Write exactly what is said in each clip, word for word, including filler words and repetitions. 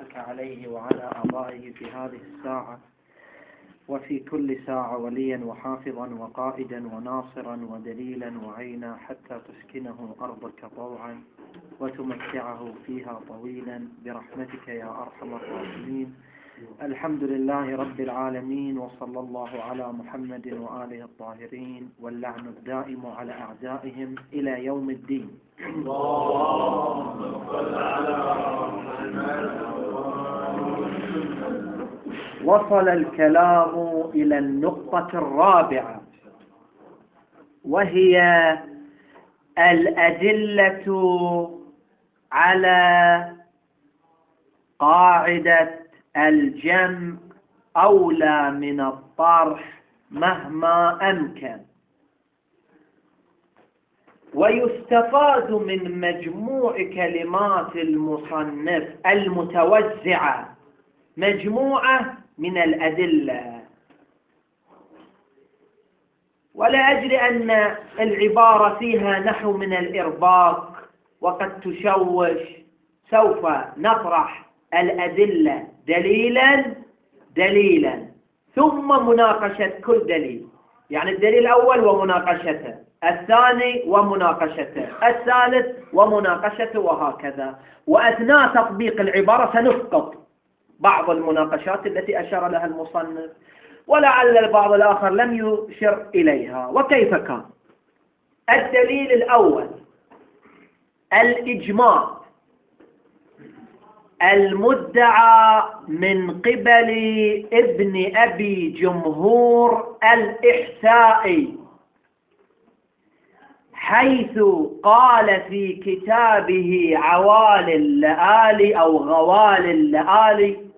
صلاتك عليه وعلى آبائه في هذه الساعة وفي كل ساعة وليا وحافظا وقائدا وناصرا ودليلا وعينا حتى تسكنه أرضك طوعا وتمتعه فيها طويلا برحمتك يا أرحم الراحمين. الحمد لله رب العالمين، وصلى الله على محمد وآله الطاهرين، واللعن الدائم على أعدائهم إلى يوم الدين. وصل الكلام إلى النقطة الرابعة، وهي الأدلة على قاعدة الجمع أولى من الطرح مهما أمكن. ويستفاد من مجموع كلمات المصنف المتوزعة مجموعة من الأدلة، ولأجل أن العبارة فيها نحو من الإرباك وقد تشوش سوف نطرح الأدلة دليلا دليلا ثم مناقشة كل دليل، يعني الدليل الأول ومناقشته، الثاني ومناقشته، الثالث ومناقشته، وهكذا. وأثناء تطبيق العبارة سنسقط بعض المناقشات التي أشار لها المصنف، ولعل البعض الآخر لم يشر إليها. وكيف كان؟ الدليل الأول الإجماع المدعى من قبل ابن أبي جمهور الإحسائي، حيث قال في كتابه عوالي اللآلي أو غوالي اللآلي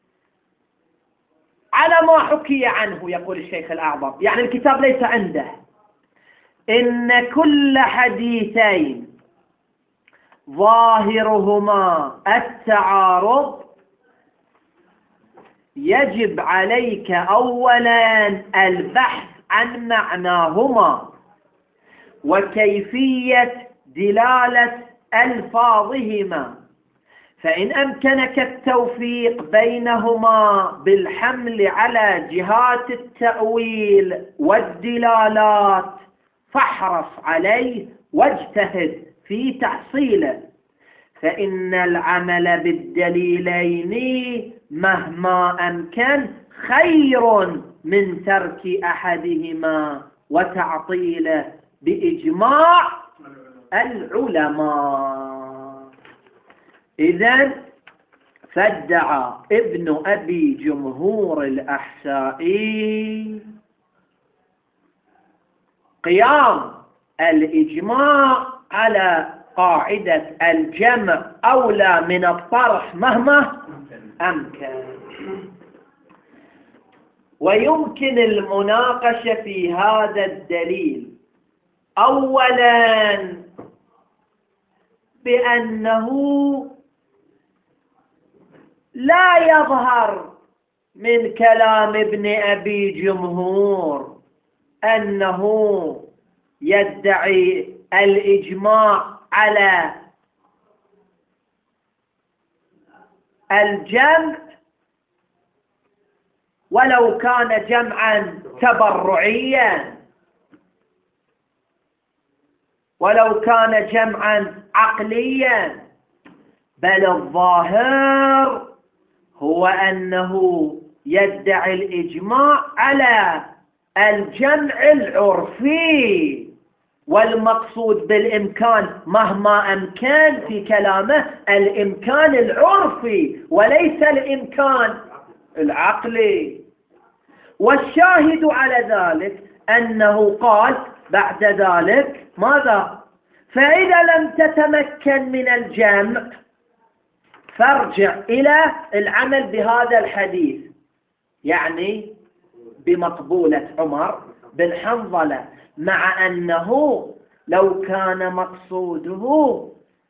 على ما حكي عنه، يقول الشيخ الأعظم، يعني الكتاب ليس عنده، إن كل حديثين ظاهرهما التعارض يجب عليك أولا البحث عن معناهما وكيفية دلالة ألفاظهما، فإن أمكنك التوفيق بينهما بالحمل على جهات التأويل والدلالات فاحرص عليه واجتهد في تحصيله، فإن العمل بالدليلين مهما أمكن خير من ترك أحدهما وتعطيله بإجماع العلماء. إذن فادعى ابن أبي جمهور الأحسائي قيام الإجماع على قاعدة الجمع أولى من الطرح مهما أمكن. ويمكن المناقشة في هذا الدليل أولا بأنه لا يظهر من كلام ابن أبي جمهور أنه يدعي الإجماع على الجمع ولو كان جمعا تبرعيا، ولو كان جمعا عقليا، بل الظاهر هو أنه يدعي الإجماع على الجمع العرفي، والمقصود بالإمكان مهما أمكن في كلامه الإمكان العرفي وليس الإمكان العقلي. والشاهد على ذلك أنه قال بعد ذلك ماذا؟ فإذا لم تتمكن من الجمع فارجع إلى العمل بهذا الحديث، يعني بمقبولة عمر بن حنظلة، مع أنه لو كان مقصوده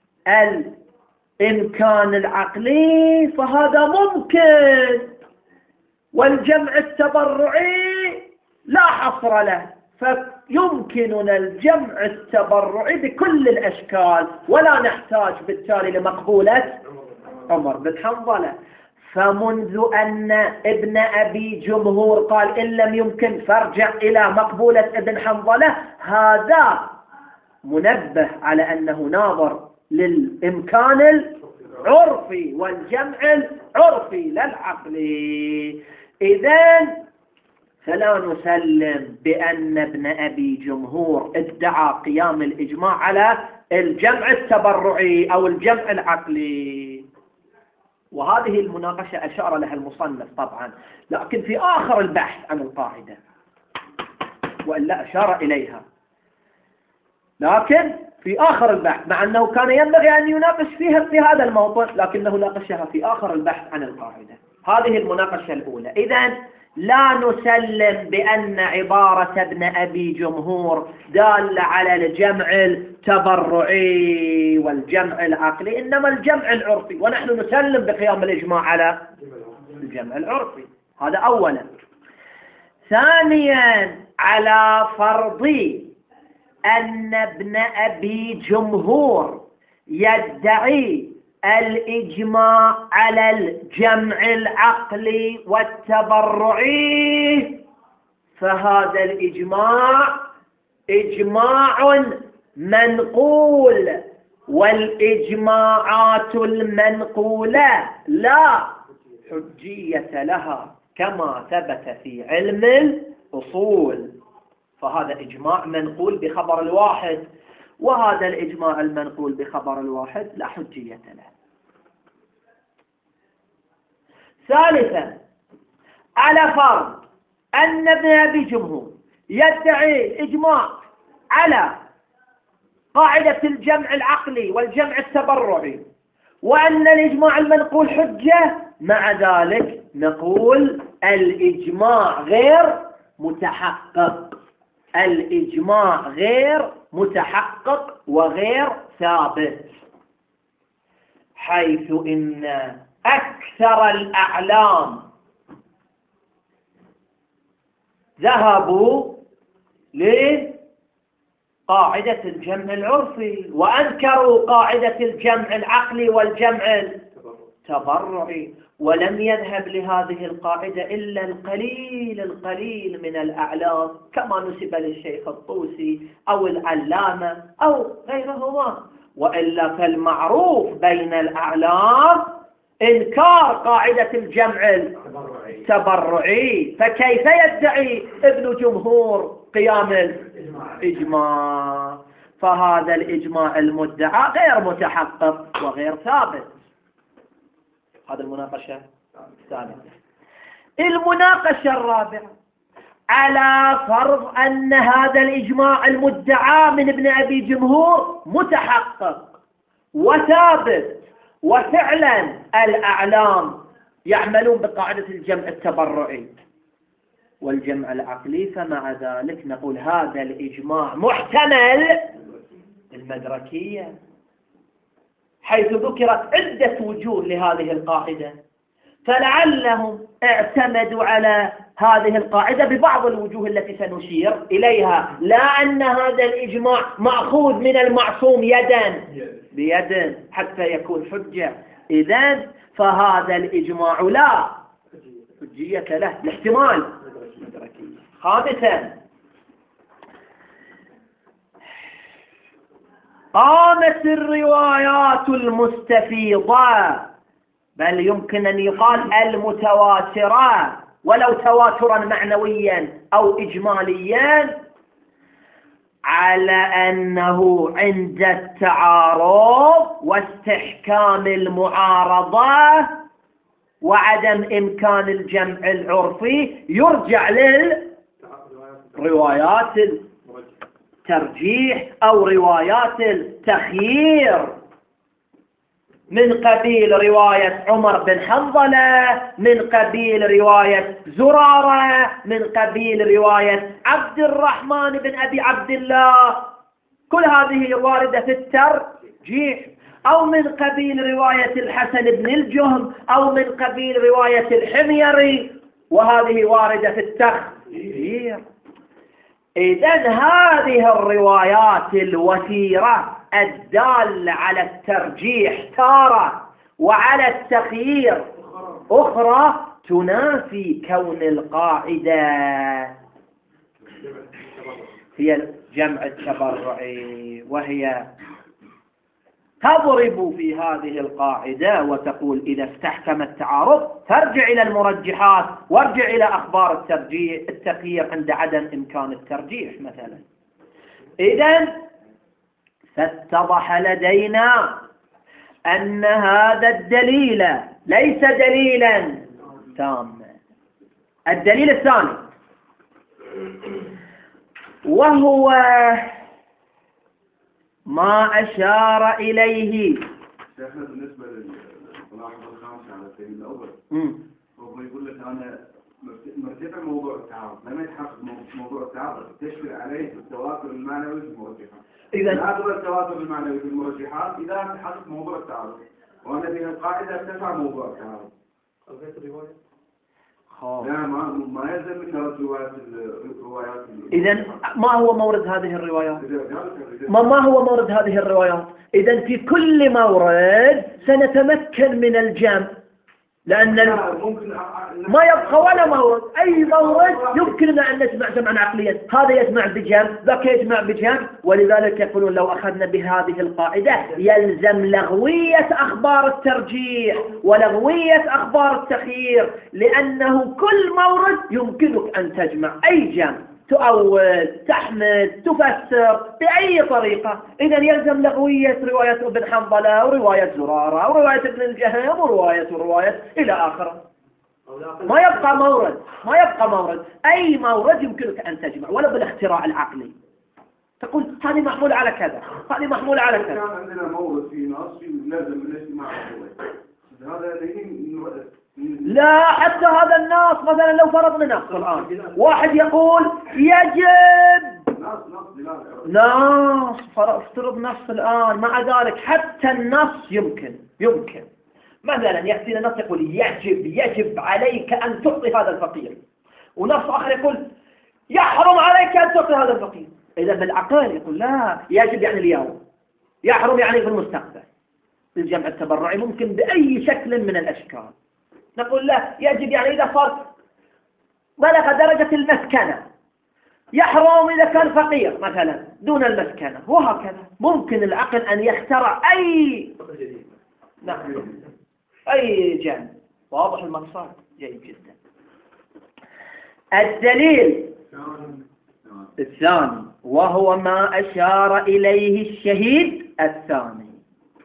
الإمكان العقلي فهذا ممكن، والجمع التبرعي لا حصر له، فيمكننا الجمع التبرعي بكل الأشكال ولا نحتاج بالتالي لمقبولة عمر بن حنظلة. فمنذ أن ابن أبي جمهور قال إن لم يمكن فارجع إلى مقبولة ابن حنظلة، هذا منبه على أنه ناظر للإمكان العرفي والجمع العرفي لا العقلي. إذن فلا نسلم بأن ابن أبي جمهور ادعى قيام الإجماع على الجمع التبرعي أو الجمع العقلي. وهذه المناقشة أشار لها المصنف طبعا، لكن في آخر البحث عن القاعدة، وإلا أشار إليها، لكن في آخر البحث، مع أنه كان ينبغي أن يناقش فيها في هذا الموطن، لكنه ناقشها في آخر البحث عن القاعدة. هذه المناقشة الأولى. إذن لا نسلم بأن عبارة ابن أبي جمهور دالة على الجمع التبرعي والجمع العقلي، إنما الجمع العرفي، ونحن نسلم بقيام الإجماع على الجمع العرفي. هذا أولا. ثانيا، على فرض أن ابن أبي جمهور يدعي الإجماع على الجمع العقلي والتبرعي، فهذا الإجماع إجماع منقول، والإجماعات المنقولة لا حجية لها كما ثبت في علم الأصول. فهذا إجماع منقول بخبر الواحد، وهذا الإجماع المنقول بخبر الواحد لا حجية له. ثالثا، على فرض أن ابن أبي جمهور يدعي الإجماع على قاعدة الجمع العقلي والجمع التبرعي، وأن الإجماع المنقول حجة، مع ذلك نقول الإجماع غير متحقق، الإجماع غير متحقق وغير ثابت، حيث إن أكثر الأعلام ذهبوا لقاعدة الجمع العرفي وأنكروا قاعدة الجمع العقلي والجمع التبرعي، ولم يذهب لهذه القاعدة إلا القليل القليل من الأعلام، كما نسب للشيخ الطوسي أو العلامة أو غيرهما. وإلا فالمعروف بين الأعلام إنكار قاعدة الجمع التبرعي، فكيف يدعي ابن جمهور قيام الإجماع؟ فهذا الإجماع المدعى غير متحقق وغير ثابت. هذا المناقشة الثالثة. المناقشة الرابعة، على فرض أن هذا الإجماع المدعى من ابن أبي جمهور متحقق وثابت، وفعلا الأعلام يعملون بقاعدة الجمع التبرعي والجمع العقلي، فمع ذلك نقول هذا الإجماع محتمل المدركية، حيث ذكرت عدة وجوه لهذه القاعدة، فلعلهم اعتمدوا على هذه القاعدة ببعض الوجوه التي سنشير إليها، لا أن هذا الإجماع مأخوذ من المعصوم يدا بيد حتى يكون حجة. إذن فهذا الإجماع لا حجية له، الاحتمال. خامسا، قامت الروايات المستفيضة، بل يمكن أن يقال المتواترة ولو تواترا معنويا أو إجماليا، على أنه عند التعارض واستحكام المعارضة وعدم إمكان الجمع العرفي يرجع للروايات الترجيح أو روايات التخيير، من قبيل رواية عمر بن حنظلة، من قبيل رواية زرارة، من قبيل رواية عبد الرحمن بن أبي عبد الله، كل هذه واردة في الترجيح، أو من قبيل رواية الحسن بن الجهم، أو من قبيل رواية الحميري، وهذه واردة في التخيير. إذن هذه الروايات الوثيرة الدالة على الترجيح تارة وعلى التخيير أخرى تنافي كون القاعدة هي الجمع التبرعي، وهي تضرب في هذه القاعدة وتقول إذا استحكم التعارض فارجع إلى المرجحات وارجع إلى أخبار الترجيح التخيير عند عدم إمكان الترجيح مثلا. إذن فاتضح لدينا أن هذا الدليل ليس دليلا تاما. الدليل الثاني وهو ما أشار إليه. شيخنا بالنسبة للملاحظة الخامسة على الدليل الأول هو يقول لك أنا مرتفع موضوع التعارض لم يتحقق موضوع التعارض تشكل عليه التواتر المعنوي في المرجحات. إذا لا التواتر المعنوي في المرجحات إذا تحقق موضوع التعارض، وأنا بها القاعدة ارتفع موضوع التعارض. ألغيت الرواية؟ لا ما ما يلزم من روايات الروايات. إذن ما هو مورد هذه الروايات؟ ما ما هو مورد هذه الروايات؟ إذن في كل مورد سنتمكن من الجمع، لأن ما يبقى ولا مورد. أي مورد يمكننا أن نجمع جمعا عقليا، هذا يجمع بجمع ذاك يجمع بجمع. ولذلك يقولون لو أخذنا بهذه القاعدة يلزم لغوية أخبار الترجيح ولغوية أخبار التخيير، لأنه كل مورد يمكنك أن تجمع أي جمع، تؤول، تحمل، تفسر بأي طريقة. إذا يلزم لغوية رواية ابن حنظلة ورواية زرارة ورواية ابن الجهم ورواية ورواية إلى آخره. ما يبقى مورد، ما يبقى مورد. أي مورد يمكنك أن تجمع ولو بالاختراع العقلي. تقول هذه محمولة على كذا، هذه محمولة على كذا. كان عندنا مورد في نص لازم من الاجتماع هذا لا، حتى هذا النص مثلا لو فرضنا نص الآن واحد يقول يجب نص، افترض نص الآن، مع ذلك حتى النص يمكن يمكن مثلا يأتينا نص يقول يجب يجب عليك أن تعطي هذا الفقير، ونص آخر يقول يحرم عليك أن تعطي هذا الفقير. إذا بالعقل يقول لا، يجب يعني اليوم، يحرم يعني في المستقبل. الجمع التبرعي ممكن بأي شكل من الأشكال. نقول لا، يجب يعني إذا صار بلغ درجة المسكنة، يحرم إذا كان فقير مثلا دون المسكنة، وهكذا. ممكن العقل أن يخترع أي نعم أي جمع. واضح المقصود؟ جيد جدا. الدليل الثاني وهو ما أشار إليه الشهيد الثاني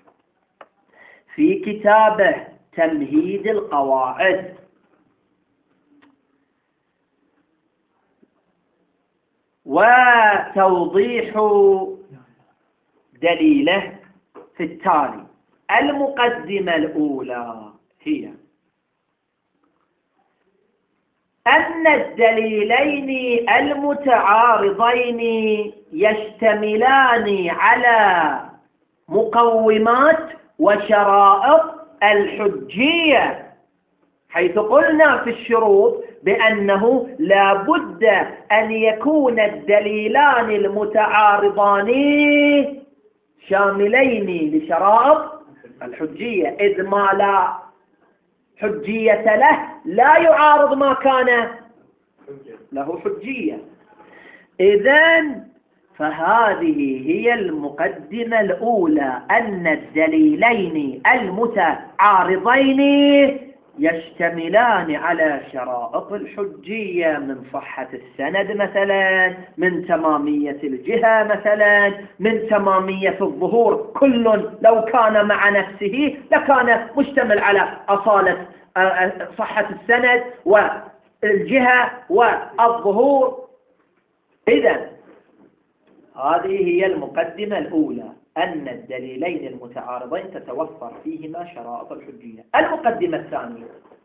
في كتابه تمهيد القواعد، وتوضيح دليله في التالي. المقدمة الأولى هي أن الدليلين المتعارضين يشتملان على مقومات وشرائط الحجية، حيث قلنا في الشروط بأنه لا بد أن يكون الدليلان المتعارضان شاملين لشرائط الحجية، إذ ما لا حجية له لا يعارض ما كان له حجية. إذن فهذه هي المقدمة الأولى، أن الدليلين المتعارضين يشتملان على شرائط الحجية، من صحة السند مثلا، من تمامية الجهة مثلا، من تمامية الظهور. كل لو كان مع نفسه لكان مشتمل على أصالة صحة السند والجهة والظهور. إذن هذه هي المقدمة الأولى، أن الدليلين المتعارضين تتوفر فيهما شرائط الحجية. المقدمة الثانية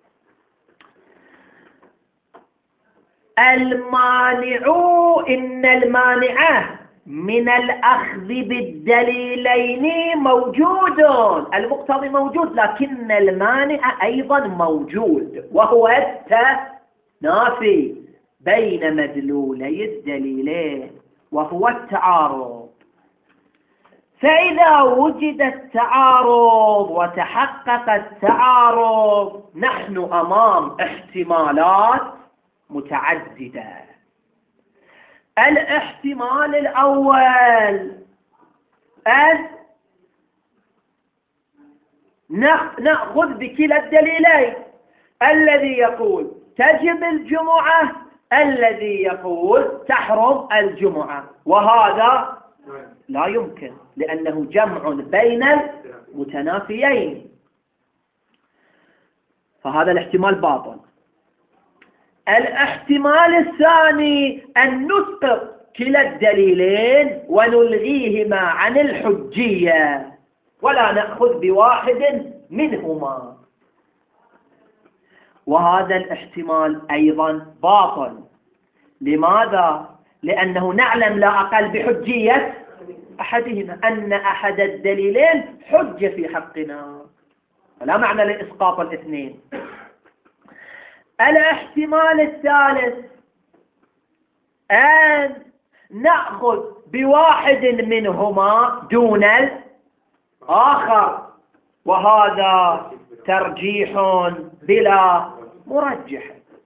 المانع، إن المانع من الأخذ بالدليلين موجود، المقتضي موجود، لكن المانع أيضا موجود، وهو التنافي بين مدلولي الدليلين، وهو التعارض. فإذا وجد التعارض وتحقق التعارض نحن أمام احتمالات متعددة. الاحتمال الأول أن نأخذ بكلا الدليلين، الذي يقول تجب الجمعة، الذي يقول تحرم الجمعة، وهذا لا يمكن لأنه جمع بين المتنافيين، فهذا الاحتمال باطل. الاحتمال الثاني أن نسقط كلا الدليلين ونلغيهما عن الحجية ولا نأخذ بواحد منهما، وهذا الاحتمال أيضا باطل. لماذا؟ لأنه نعلم لا أقل بحجية أحدهما، أن أحد الدليلين حجة في حقنا، فلا معنى لإسقاط الاثنين. الاحتمال الثالث أن نأخذ بواحد منهما دون الآخر، وهذا ترجيح بلا مرجح.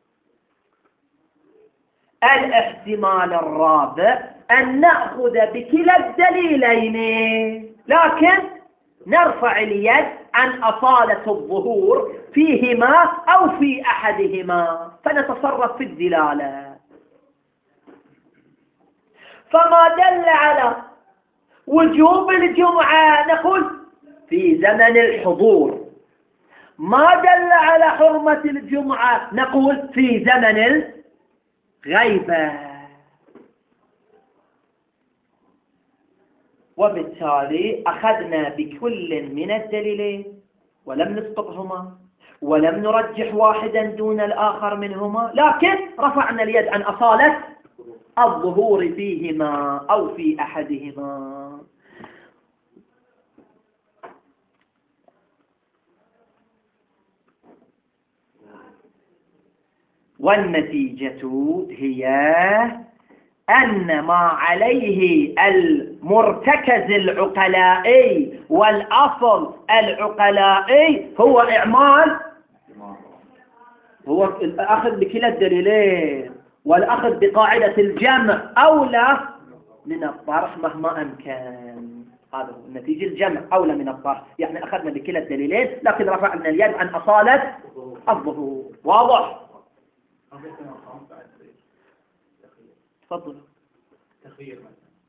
الاحتمال الرابع أن نأخذ بكلا الدليلين لكن نرفع اليد عن أصالة الظهور فيهما أو في أحدهما، فنتصرف في الدلالة. فما دل على وجوب الجمعة نقول في زمن الحضور، ما دل على حرمة الجمعة نقول في زمن الغيبة. وبالتالي أخذنا بكل من الدليلين ولم نسقطهما ولم نرجح واحدا دون الآخر منهما، لكن رفعنا اليد عن أصالة الظهور فيهما أو في أحدهما. والنتيجة هي أن ما عليه المرتكز العقلائي والأصل العقلائي هو إعمال، هو الأخذ بكلا الدليلين والأخذ بقاعدة الجمع أولى من الطرح مهما أمكن. هذا هو النتيجة، الجمع أولى من الطرح، يعني أخذنا بكلا الدليلين لكن رفعنا اليد عن أصالة الظهور. واضح؟ تفضل. تخيير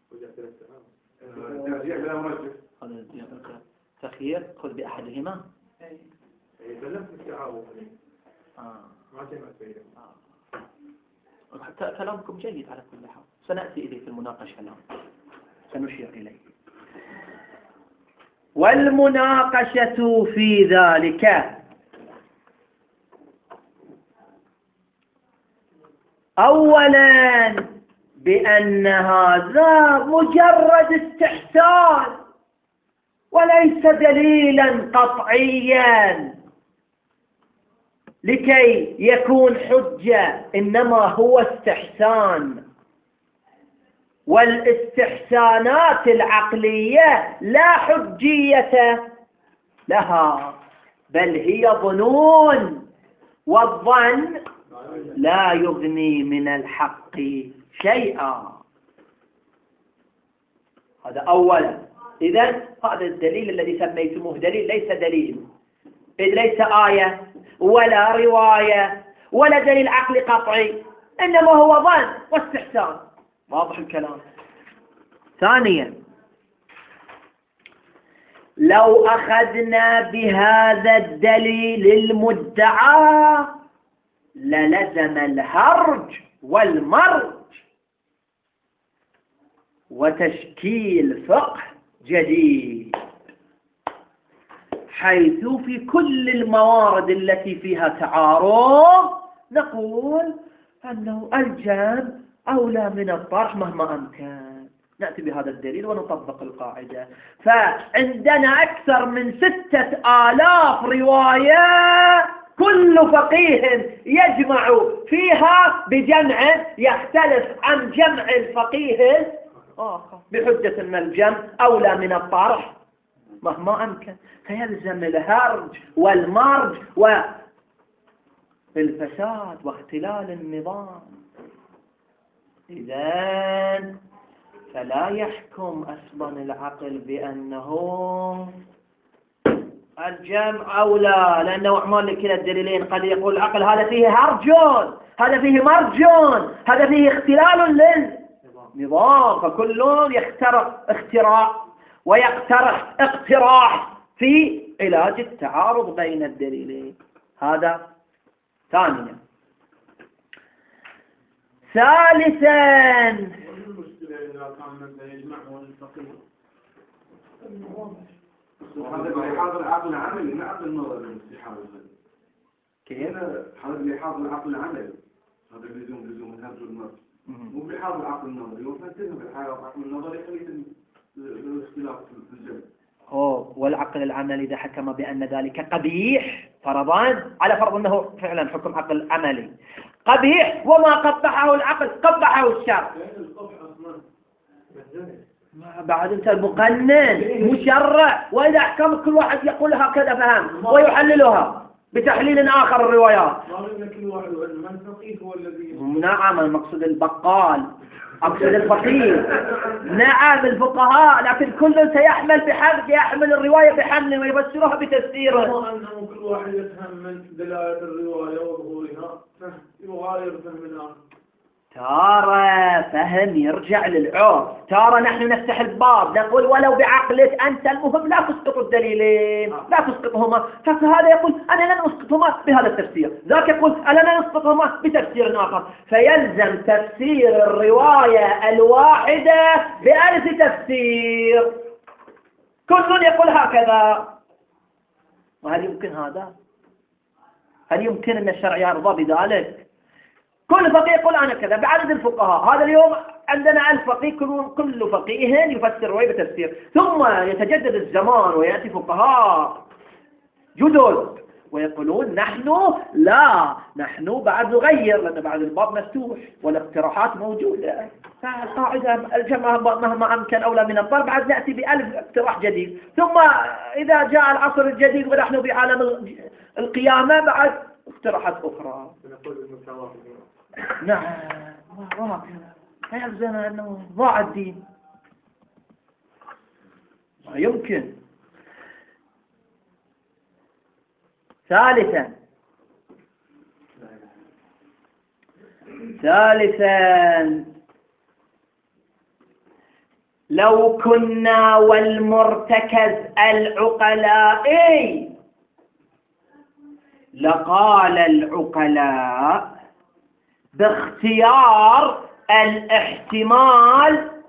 ترجيع بلا مرجح. تخيير خذ بأحدهما. بلغت التعاون. آه. ما جمعت بينهم. آه. كلامكم جيد على كل حال، سنأتي إليه في المناقشة الآن، سنشير إليه. والمناقشة في ذلك أولا بأن هذا مجرد استحسان وليس دليلا قطعيا لكي يكون حجة، إنما هو استحسان، والاستحسانات العقلية لا حجية لها بل هي ظنون، والظن لا يغني من الحق شيئا. هذا أولا. إذن هذا الدليل الذي سميتموه دليل ليس دليل، إذ ليس آية ولا رواية ولا دليل عقلي قطعي، إنما هو ظن واستحسان. واضح الكلام. ثانيا، لو أخذنا بهذا الدليل المدعى للزم الهرج والمرج وتشكيل فقه جديد، حيث في كل الموارد التي فيها تعارض نقول أنه الجمع أولى من الطرح مهما أمكن. نأتي بهذا الدليل ونطبق القاعدة. فعندنا أكثر من ستة آلاف رواية كل فقيه يجمع فيها بجمع يختلف عن جمع الفقيه آخر بحجة أن الجمع أولى من الطرح مهما أمكن، فيلزم الهرج والمرج والفساد واختلال النظام. إذن فلا يحكم أصلا العقل بأنه الجمع أولى، لأنه أعمال لكلا الدليلين. قد يقول العقل هذا فيه هرج، هذا فيه مرج، هذا فيه اختلال للنظام، فكل يخترق اختراع ويقترح اقتراح في علاج التعارض بين الدليلين. هذا ثانيا. ثالثا هذا بلحاظ العقل العملي ما عقل النظري الاستحالة. كيف؟ هذا بلحاظ العقل العملي، هذا اللزوم لزوم الهرج والمرج، مو بلحاظ العقل النظري. وفنتنه بالحالة العقل النظري يخلي الاختلاف في الجمع. أوه، والعقل العملي إذا حكم بأن ذلك قبيح فرضان، على فرض أنه فعلا حكم عقل عملي قبيح وما قبحه العقل قبحه الشرع، بعد أنت المقنن مشرع، وإذا أحكم كل واحد يقول هكذا فهم ويحللها بتحليل آخر الروايات. نعم، المقصود البقال، أقصد الفقيه. نعم الفقهاء، لكن كل سيحمل بحمل يحمل الرواية بحمل ويفسرها بتفسيره. أنه كل واحد يفهم من دلالة الرواية وظهورها يغاير فهم الآخر. ترى فهم يرجع للعرف، ترى نحن نفتح الباب نقول ولو بعقلك أنت المهم لا تسقط الدليلين، لا تسقطهما، فهذا يقول أنا لن أسقطهما بهذا التفسير، ذاك يقول أنا لن أسقطهما بتفسير آخر، فيلزم تفسير الرواية الواحدة بألف تفسير، كل يقول هكذا. وهل يمكن هذا؟ هل يمكن أن الشرع يرضى بذلك؟ كل فقيه يقول أنا كذا بعدد الفقهاء. هذا اليوم عندنا ألف فقيه، كل فقيه يفسر رواية بتفسير، ثم يتجدد الزمان ويأتي فقهاء جدد ويقولون نحن لا، نحن بعد نغير لأن بعد الباب مفتوح والاقتراحات موجودة، فالقاعدة الجمع مهما أمكن أولى من الطلب، بعد نأتي بألف اقتراح جديد، ثم إذا جاء العصر الجديد ونحن بعالم القيامة بعد اقتراحات أخرى. نعم، وهكذا فيلزم أنه ضاع الدين، ما يمكن. ثالثا ثالثا لو كنا والمرتكز العقلاء لقال العقلاء باختيار الاحتمال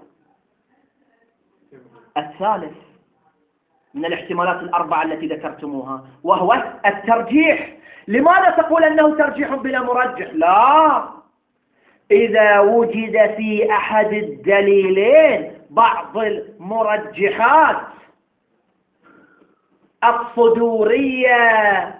الثالث من الاحتمالات الأربعة التي ذكرتموها، وهو الترجيح. لماذا تقول أنه ترجيح بلا مرجح؟ لا، إذا وجد في أحد الدليلين بعض المرجحات الصدورية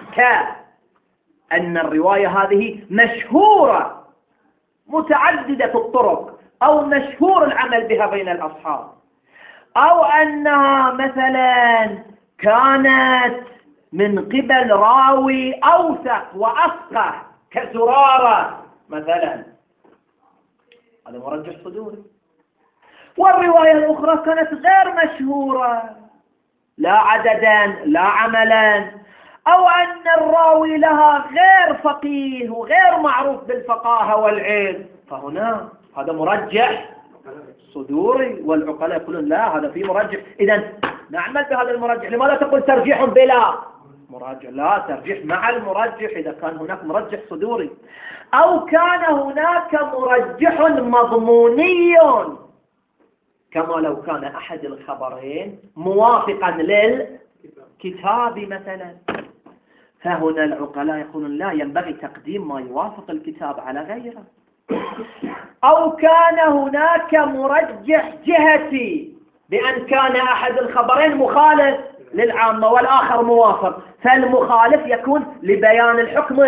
كأن الرواية هذه مشهورة متعددة الطرق أو مشهور العمل بها بين الأصحاب، أو أنها مثلا كانت من قبل راوي أوثق وأفقه كزرارة مثلا، هذا مرجح صدوري. والرواية الأخرى كانت غير مشهورة لا عددا لا عملا، أو أن الراوي لها غير فقيه وغير معروف بالفقاهة والعلم، فهنا هذا مرجح صدوري. والعقلاء يقولون لا، هذا فيه مرجح، إذن نعمل بهذا المرجح. لماذا تقول ترجيح بلا مرجح؟ لا، ترجيح مع المرجح إذا كان هناك مرجح صدوري، أو كان هناك مرجح مضموني كما لو كان أحد الخبرين موافقا للكتاب مثلا، فهنا العقلاء يقولون لا، ينبغي تقديم ما يوافق الكتاب على غيره. أو كان هناك مرجح جهتي بأن كان أحد الخبرين مخالف للعامة والآخر موافق، فالمخالف يكون لبيان الحكم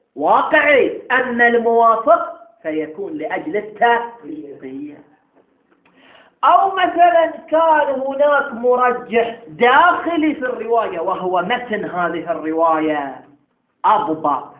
الواقعي، أما الموافق فيكون لأجل التأويل. أو مثلا كان هناك مرجح داخلي في الرواية وهو متن هذه الرواية أضبط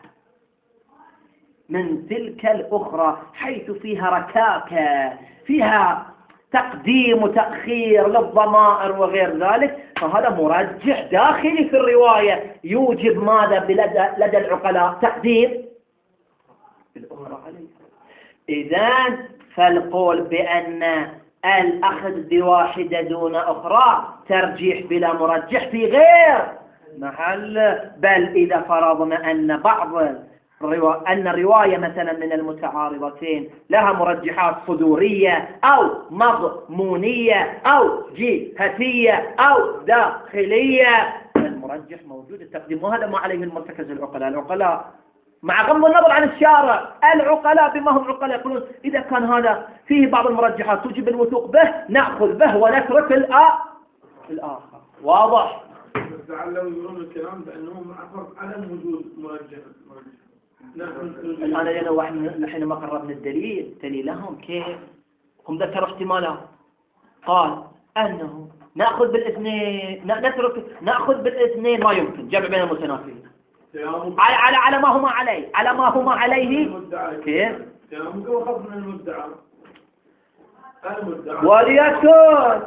من تلك الأخرى حيث فيها ركاكة، فيها تقديم وتأخير للضمائر وغير ذلك، فهذا مرجح داخلي في الرواية يوجب ماذا لدى العقلاء؟ تقديم الأخرى عليه. إذن فالقول بأن الأخذ بواحدة دون أخرى ترجيح بلا مرجح في غير محل، بل إذا فرضنا أن بعض الروا... أن الرواية مثلا من المتعارضتين لها مرجحات صدورية أو مضمونية أو جهتية أو داخلية، المرجح موجود التقديم، وهذا ما عليه المرتكز العقلاء. العقلاء مع غض النظر عن الشارع، العقلاء بما هم عقلاء يقولون إذا كان هذا فيه بعض المرجحات توجب الوثوق به نأخذ به ونترك الآخر. واضح؟ لعلهم يقولون الكلام بأنهم فرض عدم وجود مرجح. الآن لنا واحد نحن ما قربنا الدليل دليلهم كيف؟ هم ذكروا احتمالات، قال أنه نأخذ بالاثنين نترك نأخذ بالاثنين ما يمكن جمع بين المتنافين على على على ما هما عليه على ما هما عليه كيف؟ ممكن أخذ من المدعى وليكن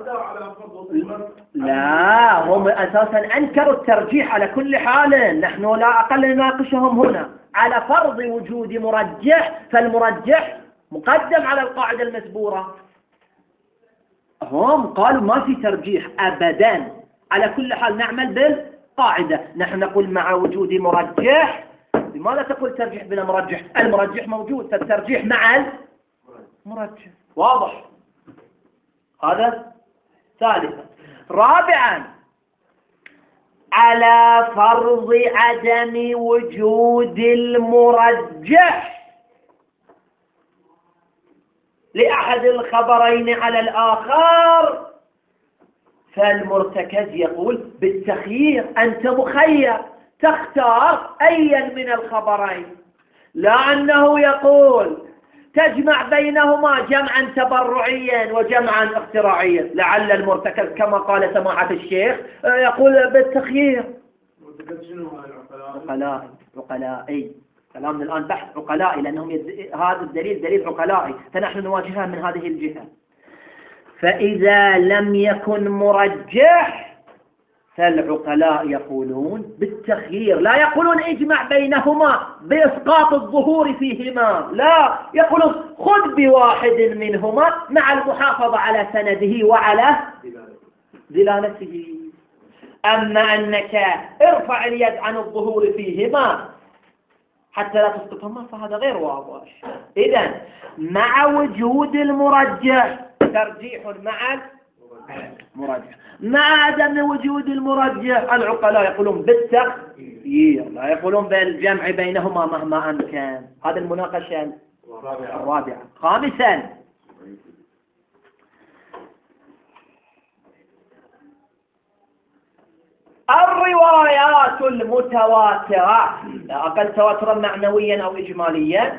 لا، هم أساسا أنكروا الترجيح على كل حال، نحن لا أقل نناقشهم هنا على فرض وجود مرجح، فالمرجح مقدم على القاعدة المسبورة. هم قالوا ما في ترجيح أبدا، على كل حال نعمل بالقاعدة. نحن نقول مع وجود مرجح. لماذا تقول ترجيح بلا مرجح؟ المرجح موجود، فالترجيح مع المرجح. واضح؟ هذا ثالثا. رابعا على فرض عدم وجود المرجح لأحد الخبرين على الآخر، فالمرتكز يقول بالتخيير، أنت مخير تختار أيا من الخبرين، لا أنه يقول تجمع بينهما جمعا تبرعيا وجمعا اختراعيا. لعل المرتكز كما قال سماحة الشيخ يقول بالتخيير. عقلائي عقلائي كلامنا الآن بحث عقلائي، لأنهم يد... هذا الدليل دليل عقلائي، فنحن نواجهها من هذه الجهة. فإذا لم يكن مرجح فالعقلاء يقولون بالتخيير، لا يقولون اجمع بينهما بإسقاط الظهور فيهما، لا، يقولون خذ بواحد منهما مع المحافظة على سنده وعلى دلالته. أما أنك ارفع اليد عن الظهور فيهما حتى لا تسقطهما فهذا غير واضح. إذن مع وجود المرجح ترجيح مع مرجح، مع عدم وجود المرجح العقلاء يقولون بالتخيير، لا يقولون بالجمع بينهما مهما أمكن. هذا المناقشة الرابعة. خامسا الروايات المتواترة، لا أقل تواترا معنويا أو إجماليا،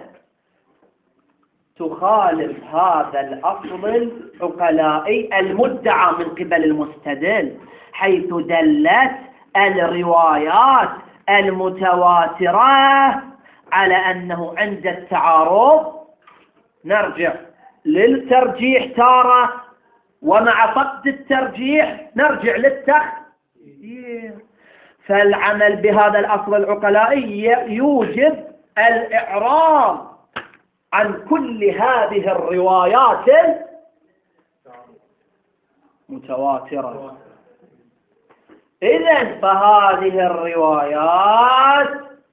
تخالف هذا الأصل العقلائي المدعى من قبل المستدل، حيث دلت الروايات المتواترة على أنه عند التعارض نرجع للترجيح تارة، ومع فقد الترجيح نرجع للتخيير. فالعمل بهذا الأصل العقلائي يوجب الإعراض عن كل هذه الروايات المتواترة. إذن فهذه الروايات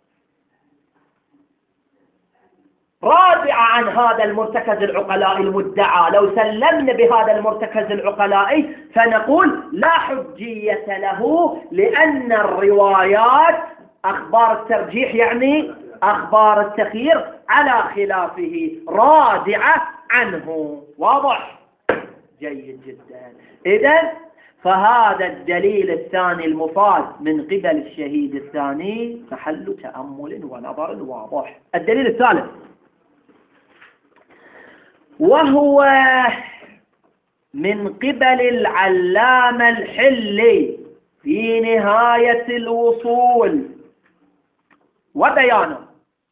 رادعة عن هذا المرتكز العقلائي المدعى. لو سلمنا بهذا المرتكز العقلائي فنقول لا حجية له، لأن الروايات أخبار الترجيح يعني أخبار التخيير على خلافه رادعة عنه. واضح؟ جيد جدا. إذن فهذا الدليل الثاني المفاد من قبل الشهيد الثاني محل تأمل ونظر واضح. الدليل الثالث وهو من قبل العلامة الحلي في نهاية الوصول وبيانه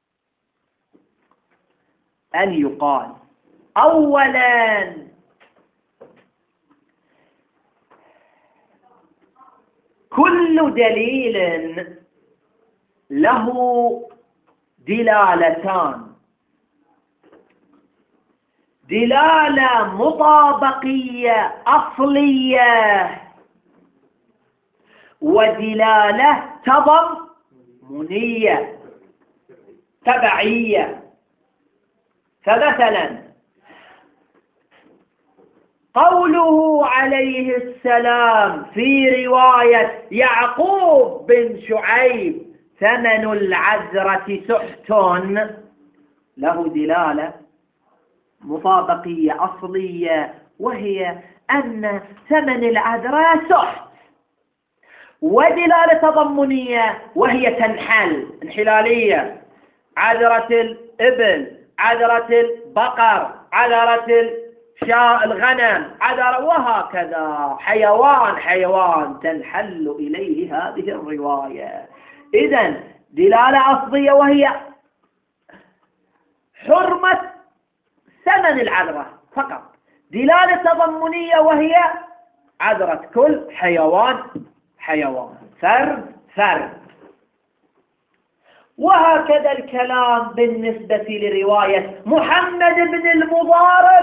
أن يقال أولا كل دليل له دلالتان: دلالة مطابقية أصلية ودلالة تضمنية تبعية. فمثلا قوله عليه السلام في رواية يعقوب بن شعيب ثمن العذرة سحت له دلالة مطابقية أصلية، وهي أن ثمن العذرة سحت، ودلالة تضمنية وهي تنحل انحلالية: عذرة الإبل، عذرة البقر، عذرة شاء الغنم، عذرة، وهكذا حيوان حيوان تنحل إليه هذه الرواية. إذن دلالة أصلية وهي حرمة ثمن العذرة فقط، دلالة تضمنية وهي عذرة كل حيوان حيوان، فرد فرد. وهكذا الكلام بالنسبة لرواية محمد بن المضارب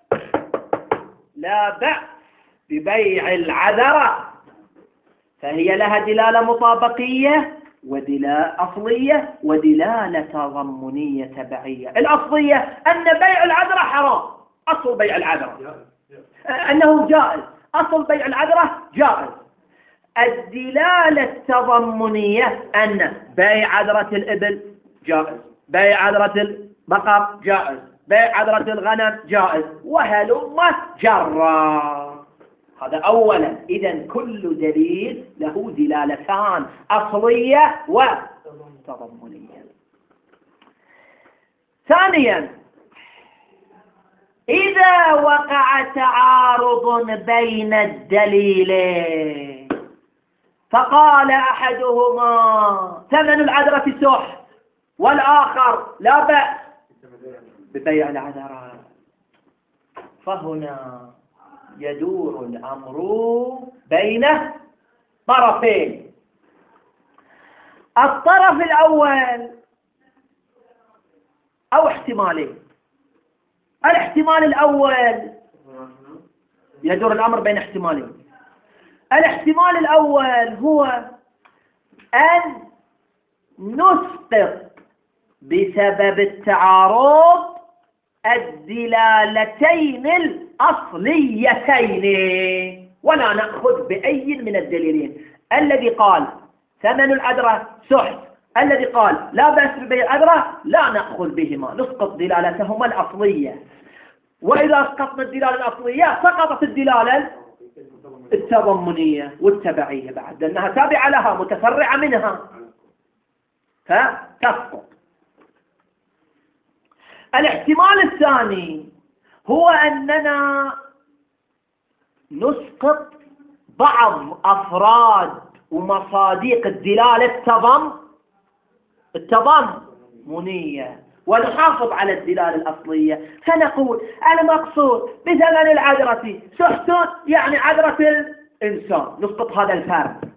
لا بأس ببيع العذرة، فهي لها دلالة مطابقية ودلالة أصلية ودلالة تضمنية تبعية. الأصلية أن بيع العذرة حرام، أصل بيع العذرة أنه جائز، أصل بيع العذرة جائز. الدلالة التضمنية أن بيع عذرة الإبل جائز، بيع عذرة البقر جائز، بيع عذرة الغنم جائز، وهلم جرا. هذا أولا. إذن كل دليل له دلالتان: أصلية وتضمنية. ثانيا، إذا وقع تعارض بين الدليلين فقال أحدهما ثمن العذرة سحت والآخر لا بأس ببيع العذرة، فهنا يدور الأمر بين طرفين. الطرف الأول أو احتمالين. الاحتمال الأول يدور الأمر بين احتمالين. الاحتمال الأول هو أن نسقط بسبب التعارض الدلالتين الأصليتين ولا نأخذ بأي من الدليلين. الذي قال ثمن العذرة سحت، الذي قال لا بأس ببيع العذرة، لا نأخذ بهما، نسقط دلالتهما الأصلية. وإذا اسقطنا الدلالة الأصلية سقطت الدلالة التضمنية والتبعية بعد، لأنها تابعة لها متفرعة منها فتسقط. الاحتمال الثاني هو أننا نسقط بعض أفراد ومصادق الدلالة التضم التضمنية ونحافظ على الدلالة الأصلية، فنقول المقصود بثمن العذرة سحت يعني عذرة الإنسان، نسقط هذا الفرد.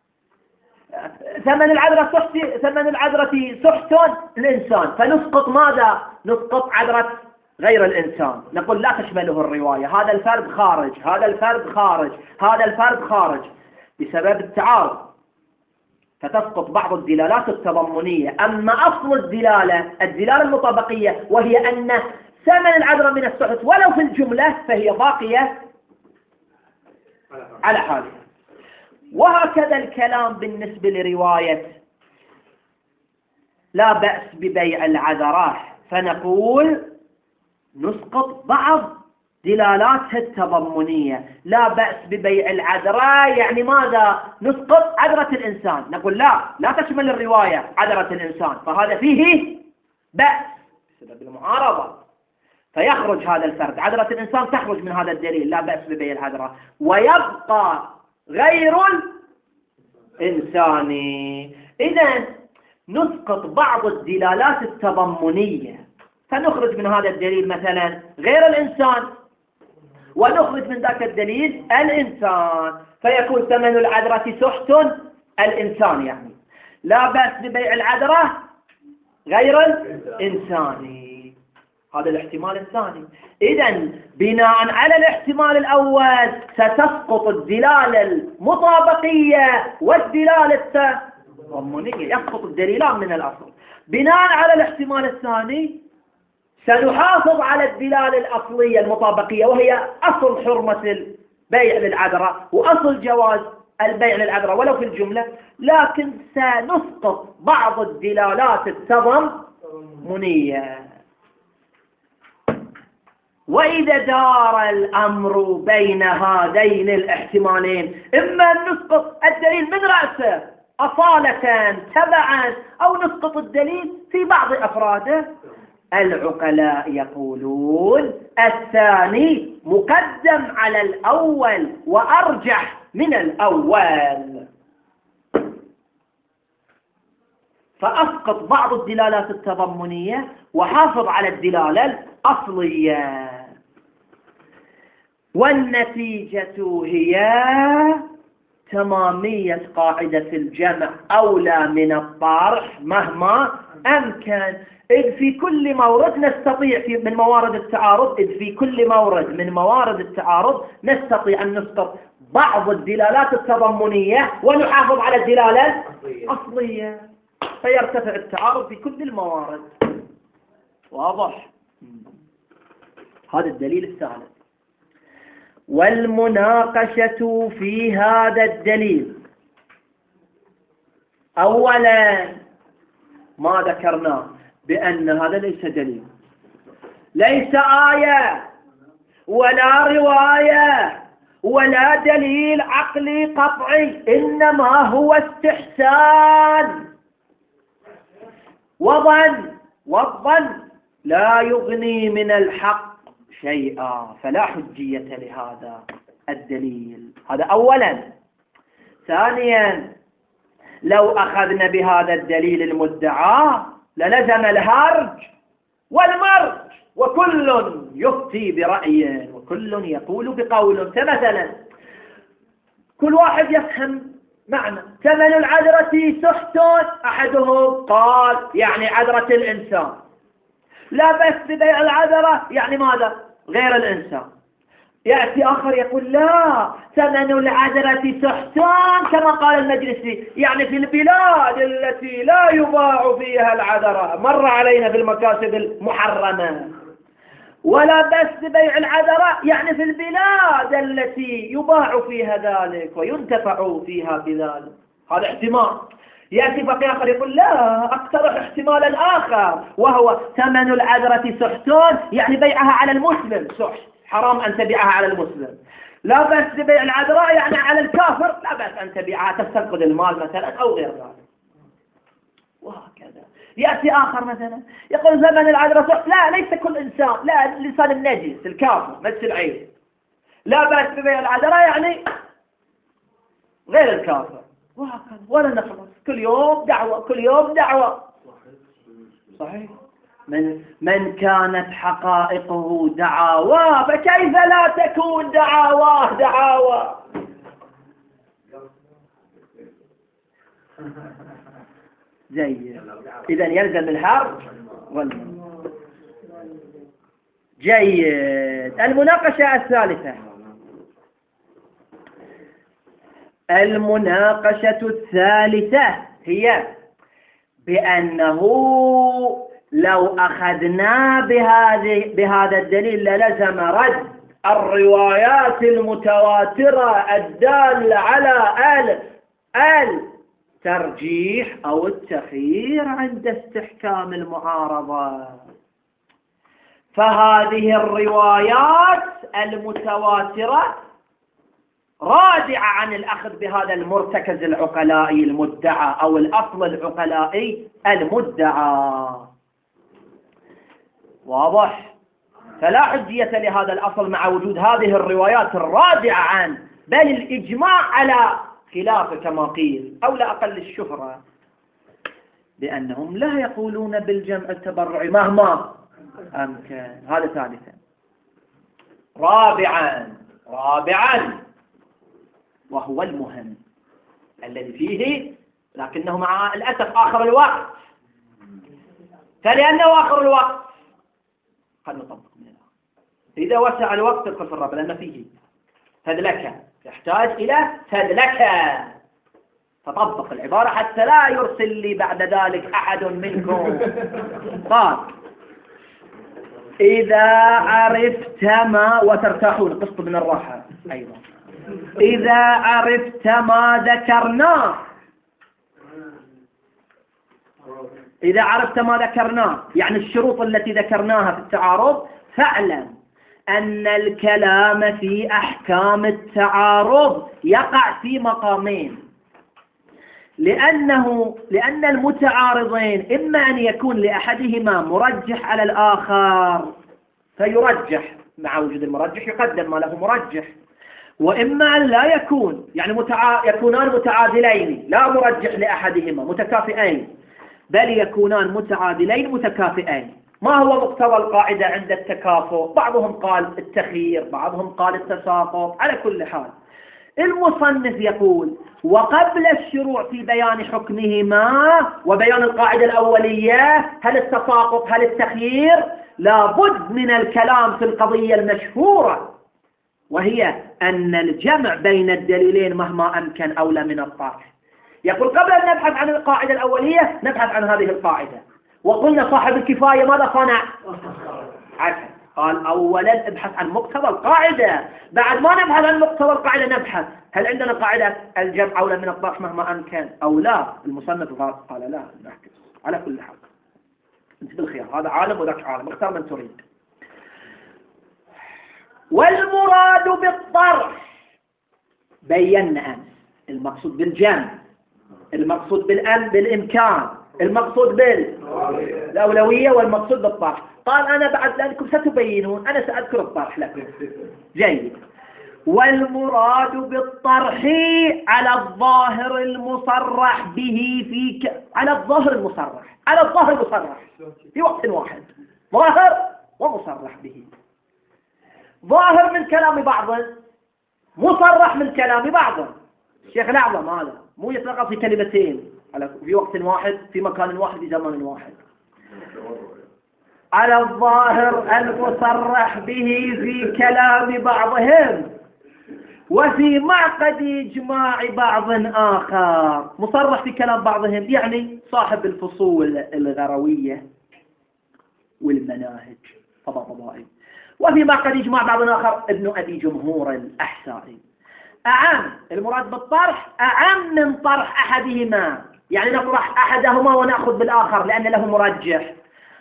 ثمن العذرة سحت ثمن العذرة سحت الإنسان، فنسقط ماذا؟ نسقط عذرة غير الإنسان، نقول لا تشمله الرواية، هذا الفرد خارج، هذا الفرد خارج، هذا الفرد خارج بسبب التعارض، فتسقط بعض الدلالات التضمنية. أما أصل الدلالة الدلالة المطابقية وهي أن ثمن العذرة من السحت ولو في الجملة فهي باقية على حالها. وهكذا الكلام بالنسبة لرواية لا بأس ببيع العذرات، فنقول نسقط بعض دلالاتها التضمنية. لا بأس ببيع العذرة يعني ماذا؟ نسقط عذرة الإنسان، نقول لا لا تشمل الرواية عذرة الإنسان، فهذا فيه بأس بسبب المعارضة. فيخرج هذا الفرد، عذرة الإنسان تخرج من هذا الدليل، لا بأس ببيع العذرة، ويبقى غير الإنساني. إذن نسقط بعض الدلالات التضمنية، فنخرج من هذا الدليل مثلا غير الإنسان، ونخرج من ذاك الدليل الإنسان، فيكون ثمن العذرة سحت الإنسان، يعني لا بأس ببيع العذرة غير الإنساني. هذا الاحتمال الثاني. إذن بناء على الاحتمال الأول ستسقط الدلالة المطابقية والدلالة التضمنية، يسقط الدليلان من الأصل. بناء على الاحتمال الثاني سنحافظ على الدلالة الأصلية المطابقية، وهي أصل حرمة البيع للعذرة وأصل جواز البيع للعذرة ولو في الجملة، لكن سنسقط بعض الدلالات التضمنية. وإذا دار الأمر بين هذين الاحتمالين، إما أن نسقط الدليل من رأسه أصالة تبعا، أو نسقط الدليل في بعض أفراده. العقلاء يقولون الثاني مقدم على الأول وأرجح من الأول، فأسقط بعض الدلالات التضمنية وحافظ على الدلالة الأصلية. والنتيجة هي تمامية قاعدة الجمع أولى من الطرح مهما أمكن، إذ في كل مورد نستطيع في من موارد التعارض إذ في كل مورد من موارد التعارض نستطيع أن نسقط بعض الدلالات التضمنية ونحافظ على الدلالة الأصلية، فيرتفع التعارض في كل الموارد. واضح؟ هذا الدليل الثالث. والمناقشة في هذا الدليل، أولا ما ذكرناه بأن هذا ليس دليل، ليس آية ولا رواية ولا دليل عقلي قطعي، إنما هو استحسان وظن، والظن لا يغني من الحق شيئا، فلا حجية لهذا الدليل. هذا أولا. ثانيا لو أخذنا بهذا الدليل المدعى للزم الهرج والمرج، وكل يفتي برأيه وكل يقول بقول. فمثلا كل واحد يفهم معنى ثمن العذرة سحت، أحدهم قال يعني عذرة الإنسان، لا بأس ببيع العذرة يعني ماذا؟ غير الإنسان. يأتي آخر يقول لا، ثمن العذرة سحتان كما قال المجلسي، يعني في البلاد التي لا يباع فيها العذرة، مر علينا في المكاسب المحرمة. ولا بأس ببيع العذرة يعني في البلاد التي يباع فيها ذلك وينتفع فيها بذلك. هذا احتمال. يأتي فقيه آخر يقول لا، أقترح احتمالا آخر، وهو ثمن العذرة سحتان يعني بيعها على المسلم سحت، حرام أن تبيعها على المسلم. لا بأس ببيع العذراء يعني على الكافر لا بأس أن تبيعها، تستنقذ المال مثلا أو غير ذلك، وهكذا. يأتي آخر مثلا يقول ثمن العذراء سحت، لا ليس كل إنسان، لا الإنسان النجس الكافر مس العين، لا بأس ببيع العذراء يعني غير الكافر، وهكذا. ولا نخلص، كل يوم دعوة كل يوم دعوة. صحيح. من من كانت حقائقه دعاوى فكيف لا تكون دعاواه دعاوى؟ جيد. إذا يلزم الحرب والمناقشة. جيد. المناقشة الثالثة، المناقشة الثالثة هي بأنه لو أخذنا بهذه بهذا الدليل للزم رد الروايات المتواترة الدالة على الترجيح أو التخيير عند استحكام المعارضة. فهذه الروايات المتواترة راجعة عن الأخذ بهذا المرتكز العقلائي المدعى أو الأصل العقلائي المدعى. واضح؟ فلا حجية لهذا الأصل مع وجود هذه الروايات الرادعة عنه، بل الإجماع على خلافه كما قيل أو لا أقل الشهرة، لأنهم لا يقولون بالجمع التبرعي مهما أمكن. هذا ثالثا. رابعا رابعا وهو المهم الذي فيه لكنه مع الأسف آخر الوقت، فلأنه آخر الوقت قد نطبق من الآخر. إذا وسع الوقت تدخل في الرابع لأن فيه فذلك، يحتاج إلى فذلك، تطبق العبارة حتى لا يرسل لي بعد ذلك أحد منكم. قال إذا عرفت ما، وترتاحون قسط من الراحة أيضا، إذا عرفت ما ذكرناه، إذا عرفت ما ذكرناه يعني الشروط التي ذكرناها في التعارض، فاعلم أن الكلام في أحكام التعارض يقع في مقامين، لأنه لأن المتعارضين إما أن يكون لأحدهما مرجح على الآخر فيرجح، مع وجود المرجح يقدم ما له مرجح، وإما أن لا يكون، يعني متع... يكونان متعادلين لا مرجح لأحدهما متكافئين، بل يكونان متعادلين متكافئين. ما هو مقتضى القاعدة عند التكافؤ؟ بعضهم قال التخيير، بعضهم قال التساقط. على كل حال المصنف يقول وقبل الشروع في بيان حكمهما وبيان القاعدة الأولية، هل التساقط هل التخيير، لابد من الكلام في القضية المشهورة، وهي أن الجمع بين الدليلين مهما أمكن أولى من الطرح. يقول قبل أن نبحث عن القاعدة الأولية نبحث عن هذه القاعدة. وقلنا صاحب الكفاية ماذا صنع؟ عكس، قال أولا ابحث عن مقتضى القاعدة، بعد ما نبحث عن مقتضى القاعدة نبحث هل عندنا قاعدة الجمع أولى من الطرح مهما أمكن أو لا. المصنف قال لا نعكس. على كل حال انت بالخير، هذا عالم وذاك عالم، اختار من تريد. والمراد بالطرح بينا أمس المقصود بالجمع، المقصود بالأم بالإمكان، المقصود بالأولوية، والمقصود بالطرح. قال أنا بعد لأنكم ستبينون أنا سأذكر الطرح لكم. جيد. والمراد بالطرح على الظاهر المصرح به في ك... على الظاهر المصرح على الظاهر المصرح في وقت واحد، ظاهر ومصرح به. ظاهر من كلام بعض، مصرح من كلام بعض. الشيخ الأعظم هذا مو يتلقى في كلمتين في وقت واحد في مكان واحد في زمان واحد. على الظاهر المصرح به في كلام بعضهم وفي معقد إجماع بعض آخر. مصرح في كلام بعضهم يعني صاحب الفصول الغروية والمناهج طبطبائي، وفي معقد إجماع بعض آخر ابن أبي جمهور الأحسائي. أعم المراد بالطرح أعم من طرح أحدهما، يعني نطرح أحدهما ونأخذ بالآخر لأن له مرجح،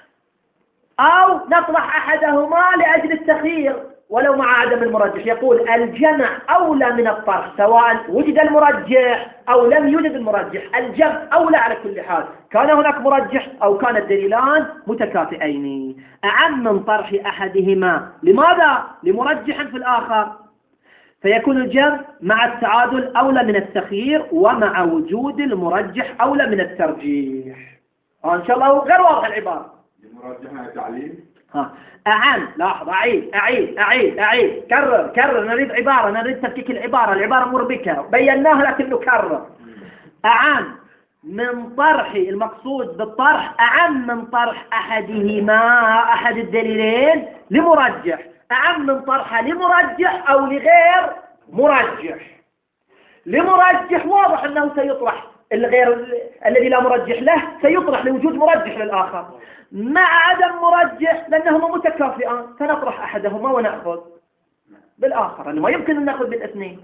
أو نطرح أحدهما لأجل التخيير ولو مع عدم المرجح. يقول الجمع أولى من الطرح سواء وجد المرجح أو لم يوجد المرجح، الجمع أولى على كل حال، كان هناك مرجح أو كان الدليلان متكافئين. أعم من طرح أحدهما، لماذا؟ لمرجح في الآخر، فيكون الجمع مع التعادل أولى من التخيير، ومع وجود المرجح أولى من الترجيح. إن شاء الله غير واضح العبارة. المرجح تعليل. ها أعم، لاحظ أعيد أعيد أعيد أعيد كرر كرر، نريد عبارة، نريد تفكيك العبارة، العبارة مربكة بيناها لكن نكرر. أعم من طرح، المقصود بالطرح أعم من طرح أحدهما أحد الدليلين لمرجح، أعم من طرحه لمرجح أو لغير مرجح. لمرجح واضح أنه سيطرح، الغير الذي لا مرجح له سيطرح لوجود مرجح للآخر، مع عدم مرجح لأنهما متكافئان فنطرح أحدهما ونأخذ بالآخر، لأنه ما يمكن أن نأخذ بالاثنين.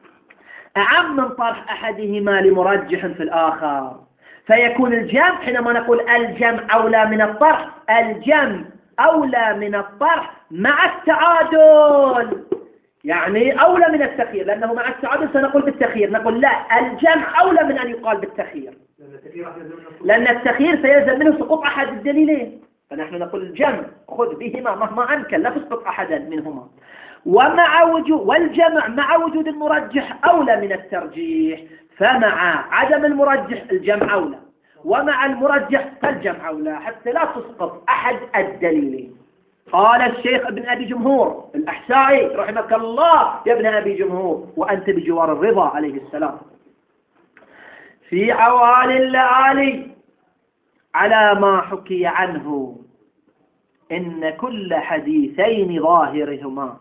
أعم من طرح أحدهما لمرجح في الآخر، فيكون الجمع حينما نقول الجمع أولى من الطرح، الجمع أولى من الطرح مع التعادل، يعني أولى من التخيير، لأنه مع التعادل سنقول بالتخيير، نقول لا الجمع أولى من أن يقال بالتخيير، لأن التخيير سيلزم منه سقوط أحد الدليلين، فنحن نقول الجمع خذ بهما مهما أمكن لا تسقط أحدا منهما. ومع وجود والجمع مع وجود المرجح أولى من الترجيح، فمع عدم المرجح الجمع أولى، ومع المرجح فالجمع أولى حتى لا تسقط أحد الدليلين. قال الشيخ ابن أبي جمهور الأحسائي رحمك الله يا ابن أبي جمهور وأنت بجوار الرضا عليه السلام في عوالي اللآلي على ما حكي عنه إن كل حديثين ظاهرهما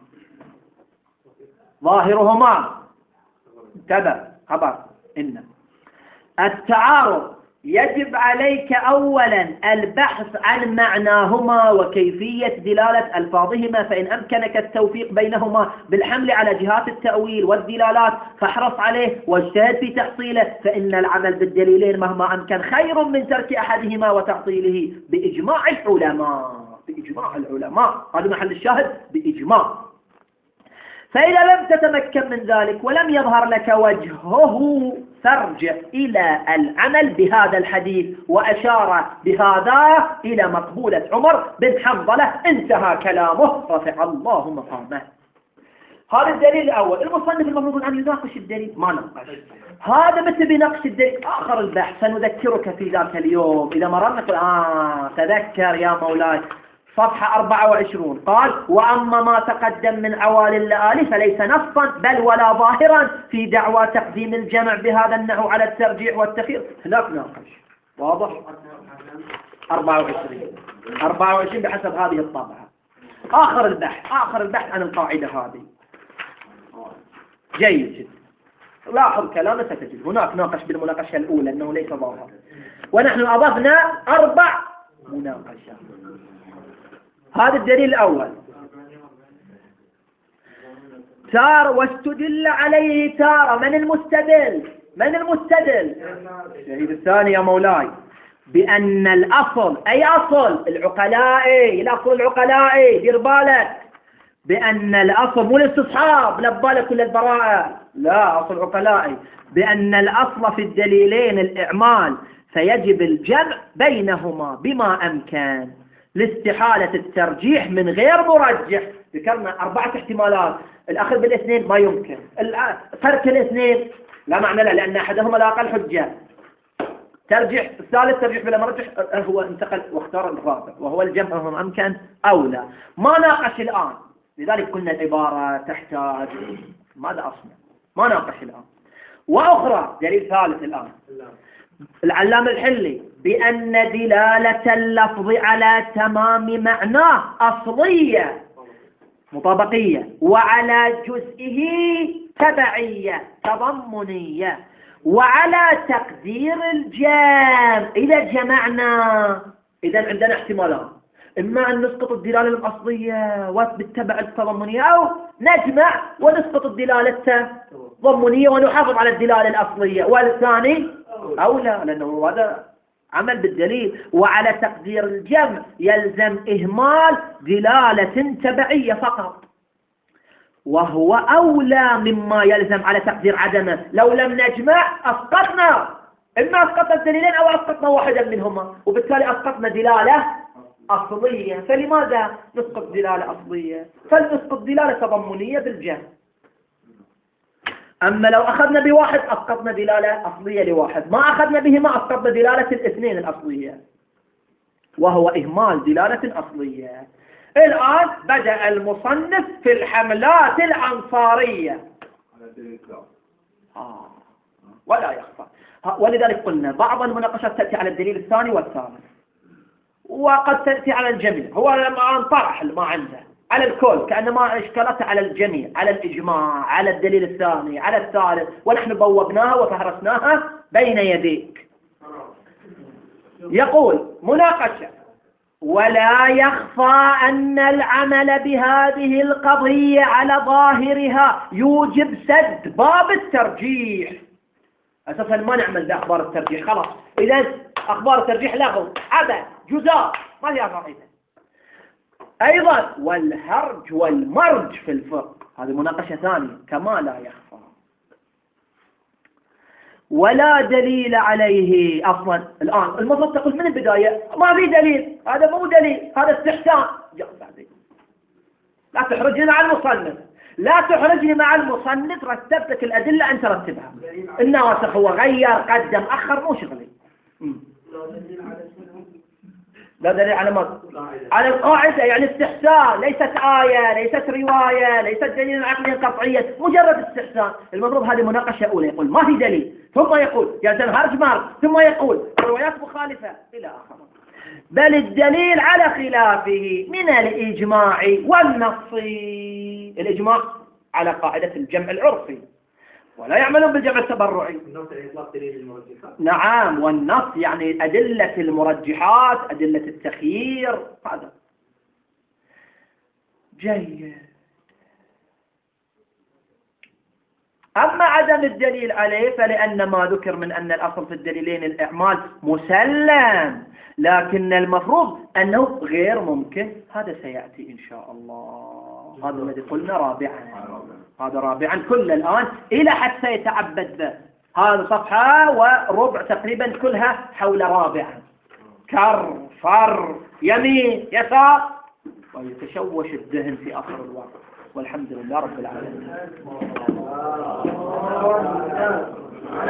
ظاهرهما تبع خبر إن التعارض يجب عليك أولا البحث عن معناهما وكيفية دلالة ألفاظهما، فإن أمكنك التوفيق بينهما بالحمل على جهات التأويل والدلالات فاحرص عليه واجتهد في تحصيله، فإن العمل بالدليلين مهما أمكن خير من ترك أحدهما وتعطيله بإجماع العلماء. بإجماع العلماء هذا محل الشاهد بإجماع. فإذا لم تتمكن من ذلك ولم يظهر لك وجهه فارجع إلى العمل بهذا الحديث، وأشار بهذا إلى مقبولة عمر بن حنظلة انتهى كلامه رفع الله مقامه. هذا الدليل الأول. المصنف المفروض أن يناقش الدليل ما ناقش. هذا متى بيناقش الدليل؟ آخر البحث سنذكرك في ذاك اليوم إذا مررنا نقول آه تذكر يا مولاي صفحة أربعة وعشرين قال وأما ما تقدم من عوالي اللآلي فليس نصا بل ولا ظاهرا في دعوى تقديم الجمع بهذا النحو على الترجيح والتخير. هناك ناقش واضح. أربعة وعشرين أربعة وعشرين بحسب هذه الطبعة. آخر البحث آخر البحث عن القاعدة هذه جيد جدا. لاحظ كلامه ستجد هناك ناقش بالمناقشة الأولى أنه ليس ظاهر، ونحن أضفنا أربع مناقشات. هذا الدليل الأول. تار واستدل عليه تار. من المستدل؟ من المستدل؟ الشهيد الثاني يا مولاي بأن الأصل أي أصل العقلاء الأصل العقلاء دير بالك بأن الأصل مو الاستصحاب لا بالك ولا البراءة لا أصل عقلاء بأن الأصل في الدليلين الإعمال فيجب الجمع بينهما بما أمكن لاستحالة الترجيح من غير مرجح. ذكرنا أربعة احتمالات. الأخذ بالاثنين ما يمكن، ترك الاثنين لا معنى له لأن أحدهما لا أقل حجة. ترجح الثالث ترجح بلا مرجح هو انتقل واختار الرابع وهو الجمع وهو أمكن أولى. ما ناقش الآن، لذلك قلنا العبارة تحتاج ماذا أصنع ما ناقش الآن. وأخرى دليل ثالث الآن العلامة الحلي بأن دلالة اللفظ على تمام معناه أصلية مطابقية وعلى جزئه تبعية تضمنية وعلى تقدير الجام إذا جمعنا. إذا عندنا احتمالات، إما أن نسقط الدلالة الأصلية وبالتبع التضمنية أو نجمع ونسقط الدلالة التضمنية ونحافظ على الدلالة الأصلية، والثاني أولى لأنه هذا عمل بالدليل. وعلى تقدير الجمع يلزم إهمال دلالة تبعية فقط وهو أولى مما يلزم على تقدير عدمه. لو لم نجمع أسقطنا، إما أسقطنا الدليلين أو أسقطنا واحدا منهما وبالتالي أسقطنا دلالة أصلية. فلماذا نسقط دلالة أصلية؟ فلنسقط دلالة تضمنية بالجمع. أما لو أخذنا بواحد أسقطنا دلالة أصلية لواحد، ما أخذنا بهما أسقطنا دلالة الاثنين الأصلية وهو إهمال دلالة أصلية. الآن بدأ المصنف في الحملات العنصارية آه. ولا يخفى. ولذلك قلنا بعض المناقشات تأتي على الدليل الثاني والثالث وقد تأتي على الجميع. هو لما طرح ما عنده على الكل كأنما إشكالته على الجميع، على الإجماع، على الدليل الثاني، على الثالث، ونحن بوبناها وفهرسناها بين يديك. يقول مناقشة ولا يخفى أن العمل بهذه القضية على ظاهرها يوجب سد باب الترجيح. أساسا ما نعمل بأخبار الترجيح خلاص، إذا أخبار الترجيح لغو عبث جزاء ما لها فائدة. أيضا والهرج والمرج في الفقه هذه مناقشة ثانية كما لا يخفى. ولا دليل عليه أصلا. الآن المفروض تقول من البداية ما في دليل، هذا مو دليل، هذا استحسان. لا تحرجني مع المصنف، لا تحرجني مع المصنف، رتبتك الأدلة أن ترتبها. الناسخ هو غير قدم أخر، مو شغلي. لا دليل على ما على القاعدة، يعني استحسان، ليست آية، ليست رواية، ليست دليل عقلي قطعيا، مجرد استحسان. المفروض هذه مناقشة أولى، يقول ما في دليل، ثم يقول يا هرج مار، ثم يقول روايات مخالفة إلى آخره. بل الدليل على خلافه من الإجماع والنص. الإجماع على قاعدة الجمع العرفي، ولا يعملون بالجمع التبرعي. نعم، والنص يعني أدلة المرجحات، أدلة التخيير، هذا جيد. أما عدم الدليل عليه فلأن ما ذكر من أن الأصل في الدليلين الإعمال مسلم، لكن المفروض أنه غير ممكن. هذا سيأتي إن شاء الله. هذا الذي قلنا رابعا، هذا رابعا كل الآن إلى حد سيتعبد به. هذا صفحة وربع تقريبا كلها حول رابعا، كر فر يمين يسار، ويتشوش الذهن في آخر الوقت. والحمد لله رب العالمين.